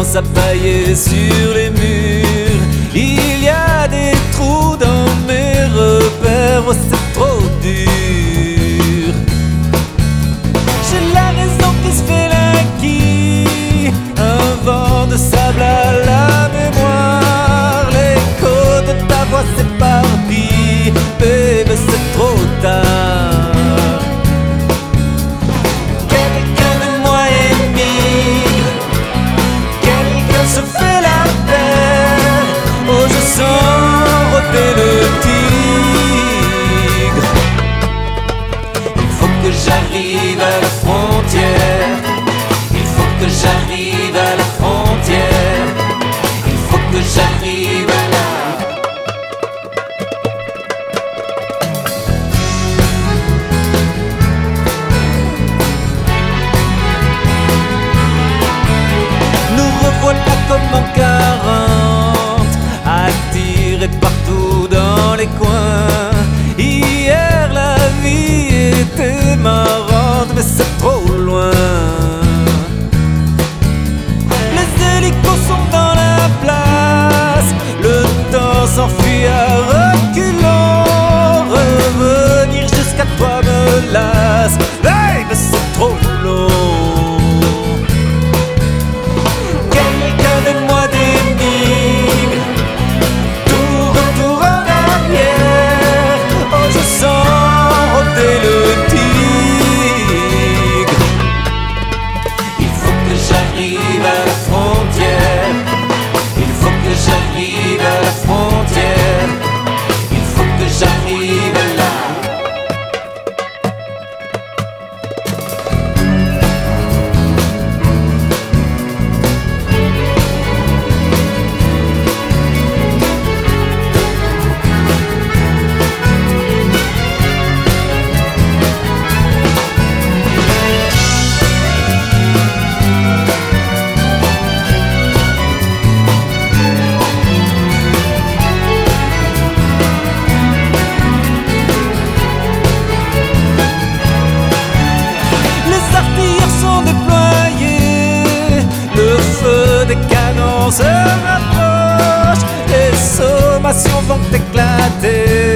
commence à pailler sur les murs. Il y a des trous dans mes repères, oh, c'est trop dur. J'ai la raison qui se fait l'acquis, un vent de sable à la mémoire. L'écho de ta voix s'éparpille, bébé, c'est trop tard. Quelqu'un de moi émigre, quelqu'un se fait la paix. Oh, je sens rôder le tigre. Il faut que j'arrive à la frontière. Il faut que j'arrive à la frontière. Il faut que j'arrive à la... Nous revoilà comme en 40, attirés partout dans les coins. Hier la vie était marrante, mais c'est trop loin. Les hélicos sont dans la place, le temps s'enfuit à reculons. Revenir jusqu'à toi me lasse, hey, mais c'est trop long. Quelqu'un de moi d'énigme, tout retour en arrière. Oh, je sens rôder le tigre. Il faut que j'arrive à la frontière. Il faut que j'arrive à la frontière. Il faut que j'arrive là. Des canons se rapprochent, les sommations vont éclater.